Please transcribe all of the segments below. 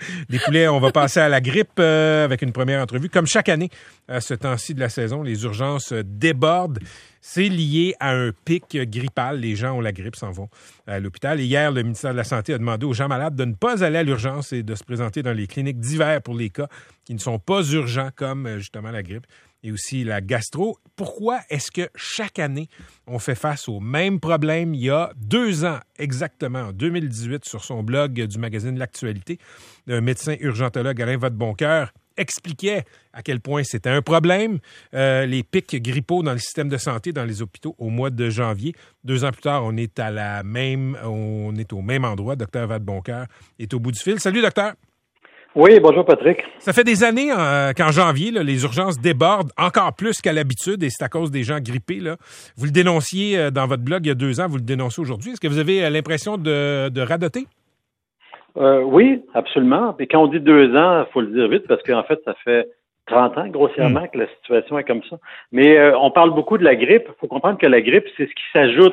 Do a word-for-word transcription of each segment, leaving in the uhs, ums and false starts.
des poulets. On va passer à la grippe euh, avec une première entrevue. Comme chaque année, à ce temps-ci de la saison, les urgences débordent. C'est lié à un pic grippal. Les gens ont la grippe, s'en vont à l'hôpital. Et hier, le ministère de la Santé a demandé aux gens malades de ne pas aller à l'urgence et de se présenter dans les cliniques d'hiver pour les cas qui ne sont pas urgents, comme justement la grippe et aussi la gastro. Pourquoi est-ce que chaque année, on fait face au même problème? Il y a deux ans, exactement, en deux mille dix-huit, sur son blog du magazine L'Actualité, le médecin urgentologue Alain Vadeboncoeur expliquait à quel point c'était un problème, euh, les pics grippaux dans le système de santé, dans les hôpitaux au mois de janvier. Deux ans plus tard, on est à la même, on est au même endroit. Docteur Vadeboncoeur est au bout du fil. Salut, docteur. Oui, bonjour Patrick. Ça fait des années euh, qu'en janvier, là, les urgences débordent encore plus qu'à l'habitude et c'est à cause des gens grippés. Là. Vous le dénonciez euh, dans votre blog il y a deux ans, vous le dénoncez aujourd'hui. Est-ce que vous avez euh, l'impression de, de radoter? Euh, oui, absolument. Et quand on dit deux ans, il faut le dire vite parce qu'en fait, ça fait trente ans grossièrement mmh. que la situation est comme ça. Mais euh, on parle beaucoup de la grippe. Il faut comprendre que la grippe, c'est ce qui s'ajoute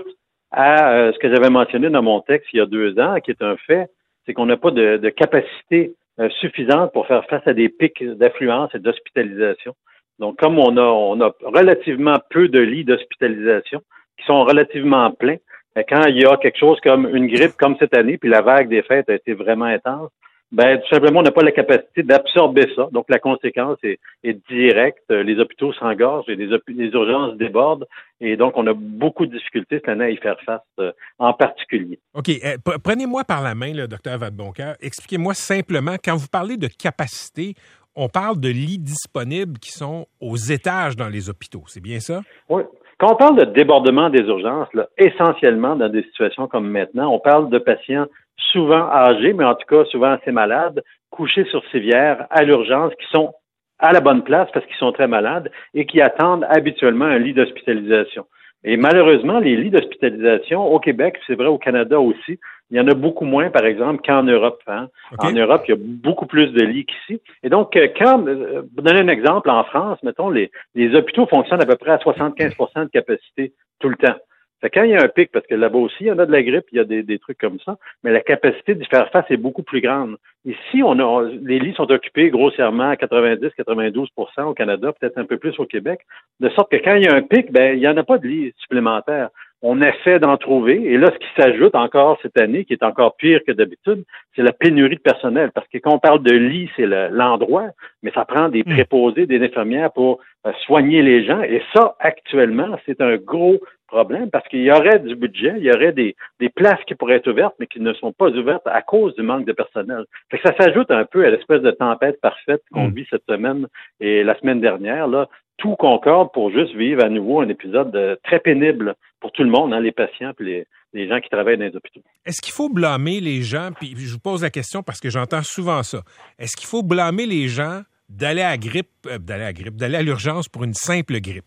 à euh, ce que j'avais mentionné dans mon texte il y a deux ans, qui est un fait, c'est qu'on n'a pas de, de capacité Euh, suffisante pour faire face à des pics d'affluence et d'hospitalisation. Donc, comme on a, on a relativement peu de lits d'hospitalisation qui sont relativement pleins, quand il y a quelque chose comme une grippe comme cette année, puis la vague des fêtes a été vraiment intense, ben tout simplement, on n'a pas la capacité d'absorber ça. Donc, la conséquence est, est directe. Les hôpitaux s'engorgent et les, les urgences débordent. Et donc, on a beaucoup de difficultés cette année à y faire face euh, en particulier. OK. Euh, prenez-moi par la main, le docteur Vadeboncoeur. Expliquez-moi simplement, quand vous parlez de capacité, on parle de lits disponibles qui sont aux étages dans les hôpitaux. C'est bien ça? Oui. Quand on parle de débordement des urgences, là, essentiellement dans des situations comme maintenant, on parle de patients souvent âgés, mais en tout cas souvent assez malades, couchés sur civière à l'urgence, qui sont à la bonne place parce qu'ils sont très malades et qui attendent habituellement un lit d'hospitalisation. Et malheureusement, les lits d'hospitalisation au Québec, c'est vrai au Canada aussi, il y en a beaucoup moins, par exemple, qu'en Europe. Hein. Okay. En Europe, il y a beaucoup plus de lits qu'ici. Et donc, quand, pour donner un exemple, en France, mettons, les, les hôpitaux fonctionnent à peu près à soixante-quinze pour cent de capacité tout le temps. Fait quand il y a un pic, parce que là-bas aussi, il y en a de la grippe, il y a des, des trucs comme ça, mais la capacité d'y faire face est beaucoup plus grande. Ici, on a, les lits sont occupés grossièrement à quatre-vingt-dix à quatre-vingt-douze pour cent au Canada, peut-être un peu plus au Québec, de sorte que quand il y a un pic, ben, il n'y en a pas de lits supplémentaires. On essaie d'en trouver, et là, ce qui s'ajoute encore cette année, qui est encore pire que d'habitude, c'est la pénurie de personnel, parce que quand on parle de lits, c'est le, l'endroit, mais ça prend des préposés, des infirmières pour euh, soigner les gens, et ça, actuellement, c'est un gros problème parce qu'il y aurait du budget, il y aurait des, des places qui pourraient être ouvertes, mais qui ne sont pas ouvertes à cause du manque de personnel. Fait que ça s'ajoute un peu à l'espèce de tempête parfaite qu'on mmh. vit cette semaine et la semaine dernière. Là, tout concorde pour juste vivre à nouveau un épisode de, très pénible pour tout le monde, hein, les patients et les, les gens qui travaillent dans les hôpitaux. Est-ce qu'il faut blâmer les gens, puis je vous pose la question parce que j'entends souvent ça, est-ce qu'il faut blâmer les gens d'aller à la grippe, euh, d'aller à la grippe, d'aller à l'urgence pour une simple grippe?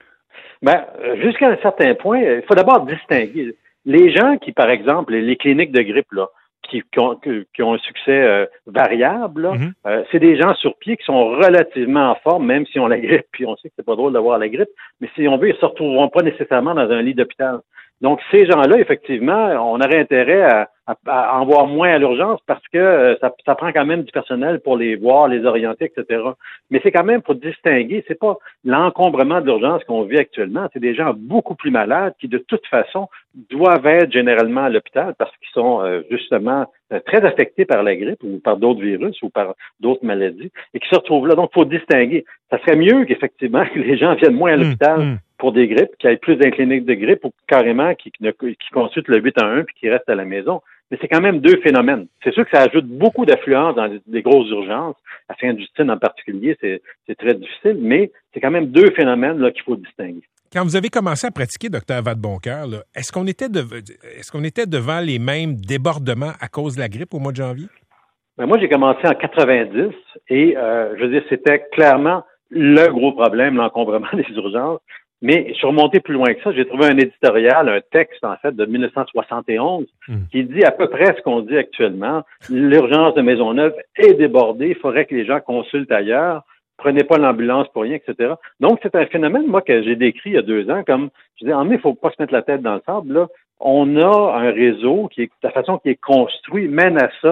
Ben, jusqu'à un certain point, il faut d'abord distinguer. Les gens qui, par exemple, les cliniques de grippe, là, qui, qui, ont, qui ont un succès euh, variable, là, mm-hmm. euh, c'est des gens sur pied qui sont relativement en forme, même si on a la grippe, puis on sait que c'est pas drôle d'avoir la grippe, mais si on veut, ils se retrouveront pas nécessairement dans un lit d'hôpital. Donc, ces gens-là, effectivement, on aurait intérêt à, à, à en voir moins à l'urgence parce que euh, ça, ça prend quand même du personnel pour les voir, les orienter, et cetera. Mais c'est quand même pour distinguer, c'est pas l'encombrement de l'urgence qu'on vit actuellement, c'est des gens beaucoup plus malades qui, de toute façon, doivent être généralement à l'hôpital parce qu'ils sont euh, justement euh, très affectés par la grippe ou par d'autres virus ou par d'autres maladies et qui se retrouvent là. Donc, il faut distinguer. Ça serait mieux qu'effectivement que les gens viennent moins à l'hôpital mmh, mmh. pour des grippes, qu'il y ait plus d'un clinique de grippe ou carrément qui, qui, qui consultent le huit un un puis qui restent à la maison. Mais c'est quand même deux phénomènes. C'est sûr que ça ajoute beaucoup d'affluence dans les, les grosses urgences. À Sainte-Justine en particulier, c'est, c'est très difficile, mais c'est quand même deux phénomènes là, qu'il faut distinguer. Quand vous avez commencé à pratiquer, docteur Vadeboncoeur, là, est-ce qu'on était de, est-ce qu'on était devant les mêmes débordements à cause de la grippe au mois de janvier? Ben moi, j'ai commencé en quatre-vingt-dix et euh, je veux dire, c'était clairement le gros problème, l'encombrement des urgences. Mais je suis remonté plus loin que ça. J'ai trouvé un éditorial, un texte, en fait, de dix-neuf cent soixante et onze mmh. qui dit à peu près ce qu'on dit actuellement. L'urgence de Maisonneuve est débordée. Il faudrait que les gens consultent ailleurs. Prenez pas l'ambulance pour rien, et cetera. Donc, c'est un phénomène, moi, que j'ai décrit il y a deux ans, comme, je dis, en mais il faut pas se mettre la tête dans le sable, là. On a un réseau qui est, la façon qui est construit mène à ça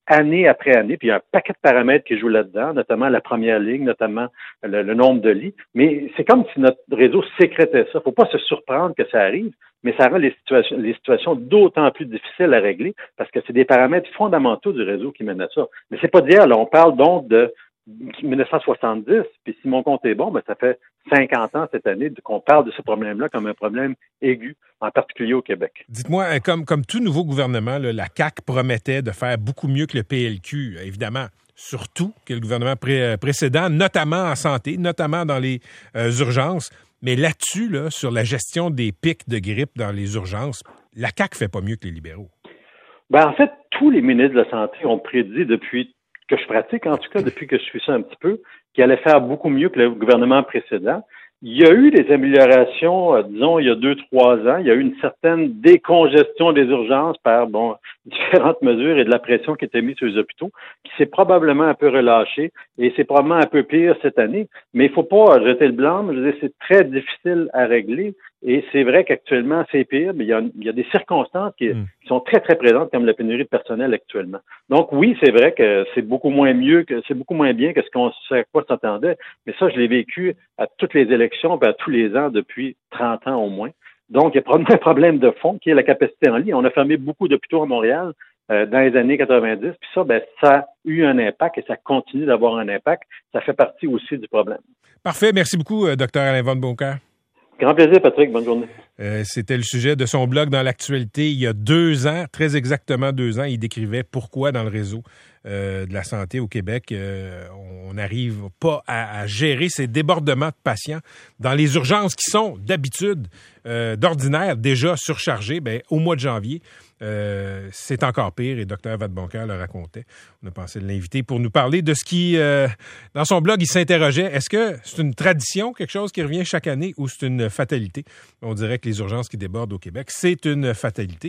année après année, puis il y a un paquet de paramètres qui jouent là-dedans, notamment la première ligne, notamment le, le nombre de lits. Mais c'est comme si notre réseau sécrétait ça. Faut pas se surprendre que ça arrive, mais ça rend les situations, les situations d'autant plus difficiles à régler parce que c'est des paramètres fondamentaux du réseau qui mènent à ça. Mais c'est pas d'hier, là. On parle donc de dix-neuf cent soixante-dix, puis si mon compte est bon, ben ça fait cinquante ans cette année qu'on parle de ce problème-là comme un problème aigu, en particulier au Québec. Dites-moi, comme, comme tout nouveau gouvernement, là, la C A Q promettait de faire beaucoup mieux que le P L Q, évidemment, surtout que le gouvernement pré- précédent, notamment en santé, notamment dans les euh, urgences. Mais là-dessus, là, sur la gestion des pics de grippe dans les urgences, la C A Q fait pas mieux que les libéraux. Ben, en fait, tous les ministres de la Santé ont prédit depuis que je pratique, en tout cas depuis que je suis ça un petit peu, qu'il allait faire beaucoup mieux que le gouvernement précédent. Il y a eu des améliorations, euh, disons, il y a deux, trois ans. Il y a eu une certaine décongestion des urgences par, bon, différentes mesures et de la pression qui était mise sur les hôpitaux, qui s'est probablement un peu relâchée et c'est probablement un peu pire cette année. Mais il faut pas jeter le blâme. Je veux dire, c'est très difficile à régler et c'est vrai qu'actuellement, c'est pire, mais il y a, il y a des circonstances qui, mm. qui sont très, très présentes, comme la pénurie de personnel actuellement. Donc, oui, c'est vrai que c'est beaucoup moins mieux que, c'est beaucoup moins bien que ce qu'on, à quoi s'attendait, mais ça, je l'ai vécu à toutes les élections, ben, à tous les ans depuis trente ans au moins. Donc, il y a probablement un problème de fond qui est la capacité en lit. On a fermé beaucoup d'hôpitaux à Montréal euh, dans les années quatre-vingt-dix, puis ça, ben, ça a eu un impact et ça continue d'avoir un impact. Ça fait partie aussi du problème. Parfait. Merci beaucoup, euh, docteur Alain Von Bocœur. Grand plaisir, Patrick. Bonne journée. Euh, c'était le sujet de son blog dans l'actualité il y a deux ans, très exactement deux ans. Il décrivait pourquoi dans le réseau euh, de la santé au Québec, euh, on n'arrive pas à, à gérer ces débordements de patients dans les urgences qui sont d'habitude, euh, d'ordinaire, déjà surchargées. Ben, au mois de janvier, euh, c'est encore pire et docteur Vadeboncoeur le racontait. On a pensé de l'inviter pour nous parler de ce qui, euh, dans son blog, il s'interrogeait. Est-ce que c'est une tradition, quelque chose qui revient chaque année ou c'est une fatalité? On dirait que les urgences qui débordent au Québec, c'est une fatalité.